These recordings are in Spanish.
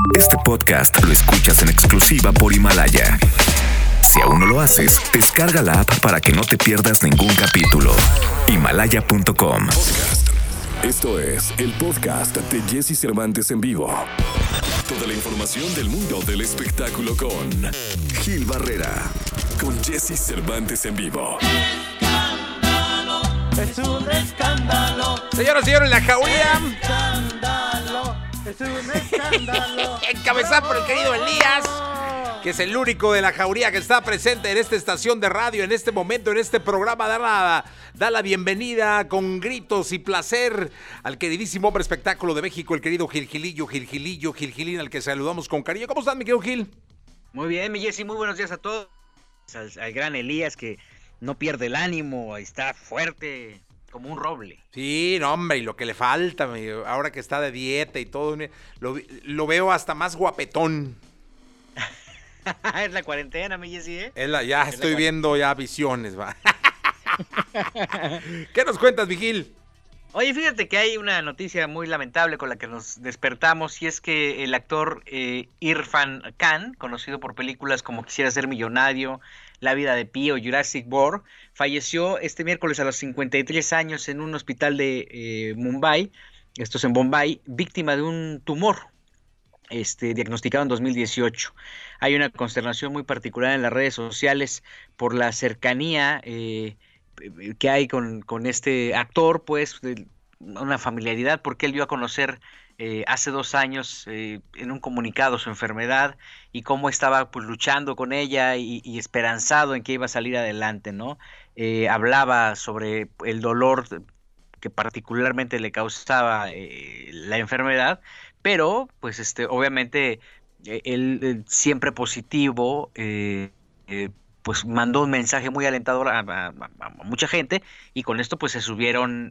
Este podcast lo escuchas en exclusiva por Himalaya. Si aún no lo haces, descarga la app para que no te pierdas ningún capítulo. Himalaya.com. Esto es el podcast de Jesse Cervantes en vivo. Toda la información del mundo del espectáculo con Gil Barrera. Con Jesse Cervantes en vivo. Es un escándalo. Señoras y señores, la jauría. Es un escándalo. Encabezada por el querido Elías, que es el único de la jauría que está presente en esta estación de radio, en este momento, en este programa. Da la bienvenida con gritos y placer al queridísimo hombre espectáculo de México, el querido Gilgilín, al que saludamos con cariño. ¿Cómo estás, mi querido Gil? Muy bien, mi Jessy, muy buenos días a todos. Al gran Elías, que no pierde el ánimo, está fuerte como un roble. Sí, no, hombre, y lo que le falta, ahora que está de dieta y todo, lo veo hasta más guapetón. Es la cuarentena, mi Jessy, ¿eh? Ya estoy viendo ya visiones, va. ¿Qué nos cuentas, Vigil? Oye, fíjate que hay una noticia muy lamentable con la que nos despertamos, y es que el actor Irfan Khan, conocido por películas como Quisiera ser millonario, La vida de Pi o Jurassic World, falleció este miércoles a los 53 años en un hospital de Mumbai, esto es en Bombay, víctima de un tumor diagnosticado en 2018. Hay una consternación muy particular en las redes sociales por la cercanía que hay con este actor, pues una familiaridad, porque él dio a conocer hace 2 años en un comunicado su enfermedad y cómo estaba pues luchando con ella y esperanzado en que iba a salir adelante, ¿no? Hablaba sobre el dolor que particularmente le causaba la enfermedad, pero pues obviamente él siempre positivo, pues mandó un mensaje muy alentador a mucha gente, y con esto pues se subieron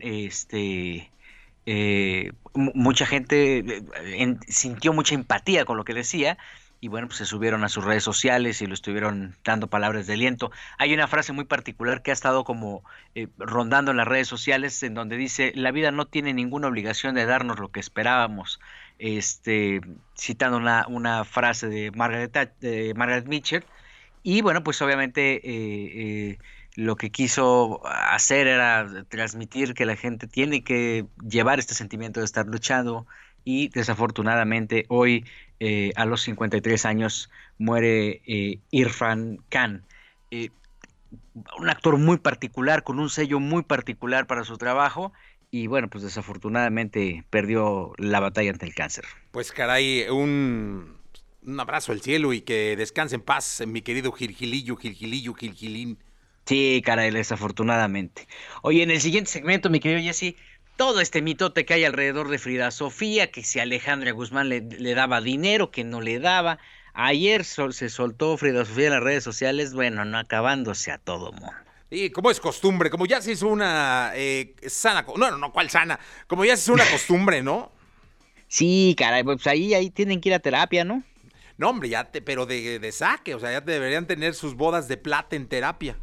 mucha gente sintió mucha empatía con lo que decía, y bueno, pues se subieron a sus redes sociales y lo estuvieron dando palabras de aliento. Hay una frase muy particular que ha estado como rondando en las redes sociales, en donde dice: la vida no tiene ninguna obligación de darnos lo que esperábamos, citando una frase de Margaret Mitchell. Y bueno, pues obviamente lo que quiso hacer era transmitir que la gente tiene que llevar este sentimiento de estar luchando, y desafortunadamente hoy a los 53 años muere Irfan Khan, un actor muy particular, con un sello muy particular para su trabajo, y bueno, pues desafortunadamente perdió la batalla ante el cáncer. Pues caray, un abrazo al cielo y que descanse en paz, mi querido Gilgilín. Sí, caray, desafortunadamente. Oye, en el siguiente segmento, mi querido Jesse, todo este mitote que hay alrededor de Frida Sofía, que si Alejandra Guzmán le daba dinero, que no le daba. Ayer se soltó Frida Sofía en las redes sociales, bueno, no acabándose a todo mundo. Y como es costumbre, como ya se hizo una sana, no, ¿cuál sana? Como ya se hizo una costumbre, ¿no? Sí, caray, pues ahí tienen que ir a terapia, ¿no? No, hombre, pero de saque, o sea, ya deberían tener sus bodas de plata en terapia.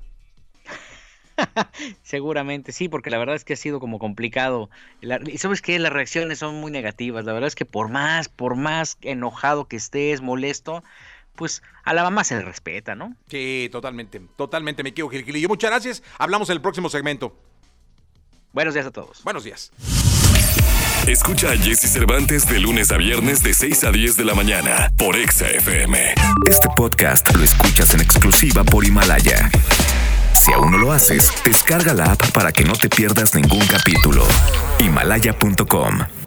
Seguramente sí, porque la verdad es que ha sido como complicado. Y sabes que las reacciones son muy negativas. La verdad es que por más enojado que estés, molesto, pues a la mamá se le respeta, ¿no? Sí, totalmente, mi querido Gilgilillo. Muchas gracias. Hablamos en el próximo segmento. Buenos días a todos. Buenos días. Escucha a Jesse Cervantes de lunes a viernes de 6 a 10 de la mañana por Exa FM. Este podcast lo escuchas en exclusiva por Himalaya. Si aún no lo haces, descarga la app para que no te pierdas ningún capítulo. Himalaya.com.